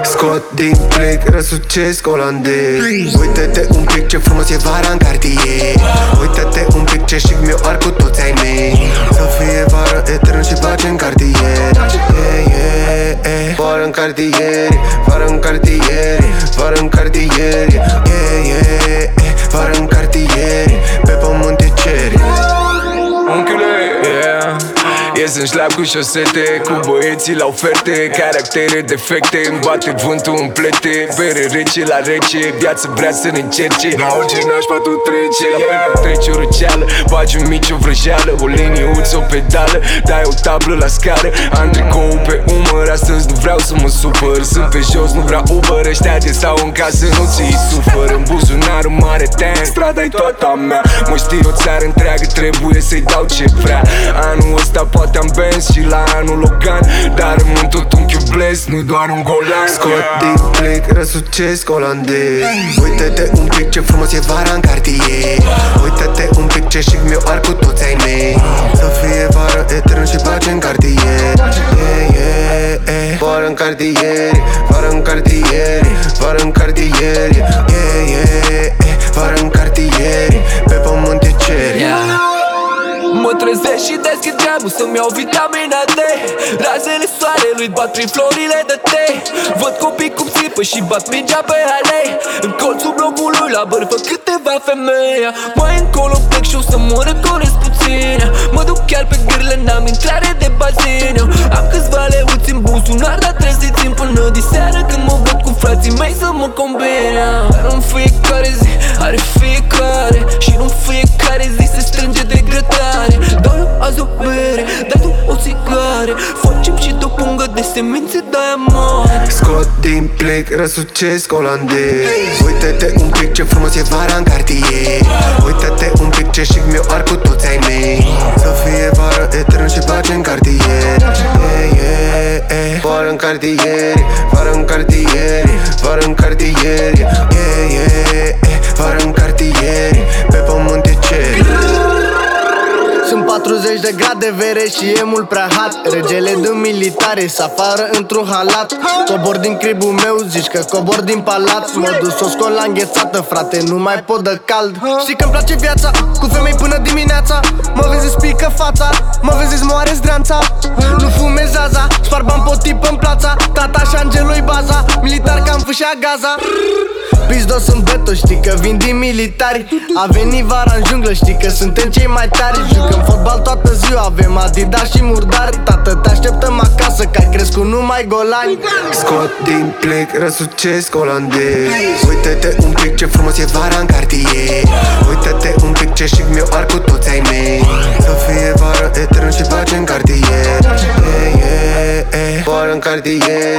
Scot din plic, răsucesc olandez. Uită-te un pic ce frumos e vara în cartier. Uită-te un pic ce chic mi-o ar cu toți ai mei. Să fie vară etern și pace în cartier. Vară în cartier, vară în cartier, vară în cartier. Vară în cartier, pe pământ e cer. Unchiule, ies în șleap cu șosete, cu băieții la oferte, caractere defecte, îmi bate vântul în plete. Bere rece la rece, viața vrea să ne încerce. La orice nașpa tu trece, la fel trece o răceală. Bagi un mici o vrăjeală, o liniuță, o pedală. Dai o tablă la scară, am tricou pe umăr. Astăzi nu vreau să mă supăr, sunt pe jos, nu vreau Uber. Ăștia de stau în casă, nu ți-i sufăr. În buzunar un mare tank, strada-i toată mea. Mă știi o țară întreagă, trebuie să-i dau ce vrea. Anul ăsta poate am Benz și la anul Logan, dar rămân tot un chiublesc, nu doar un golan. Scot din plic, răsucesc olandez. Uită-te un pic ce frumos e vara în cartier. Uită-te un pic ce chic mi-o ar cu toți ai mei. Să fie vară etern și pace în cartier. Vară în cartier, vară în cartier, vară în cartier. Vară în cartier, pe pământ e cer. Mă trezesc și deschid geamul să-mi iau vitamina D. Razele soarelui bat prin florile de tei. Văd copii cum țipă și bat mingea pe alei. În colțul blocului la bărfă câteva femei. Mai încolo plec și o să mă răcoresc puțin. Mă duc chiar pe gârle, n-am intrare de bazin. Am câțiva leuți în buzunar, dar trebuie să-i țin până diseară, când mă văd cu frații mei să mă combine. Dar în fiecare zi are fiecare, și în fiecare zi se strânge de grătare. Dau eu azi o bere, dai tu o țigare. Facem și o pungă de semințe de amore. Scot din plic, răsucesc olandez. Uită-te un pic ce frumos e vara în cartier. Uită-te un pic ce chic mi-o ar cu toți ai mei. Să fie vară etern și pace în cartier. Vară în cartier, vară în cartier, vară în cartier. Vară în cartier, pe pământ e cer. Sunt 40 de grade vere și e mult prea hot. Regele din militare s-afară într-un halat. Cobor din cribul meu, zici că cobor din palat. Mă duc s-o scol la înghețată, frate, nu mai pot de cald. Știi că-mi place viața, cu femei până dimineața. Mă vezi, îți pică fața, mă vezi, îți moare zdreanța. Nu fumez Zaza, spar bani pe tip în plața. Tata și Angelui baza, militar ca-n fâșia Gaza. Pizdos în beto, știi că vin din militari. A venit vara în junglă, știi că suntem cei mai tari. Jucăm fotbal toată ziua, avem Adidas și murdari. Tată, te așteptăm acasă, că ai crescut numai golani. Scot din plic, răsucesc olandez. Uită-te un pic ce frumos e vara în cartier. Uită-te un pic ce chic mi-o ar cu toți ai mei. Să fie vară etern și pace în cartier. Vară în cartier,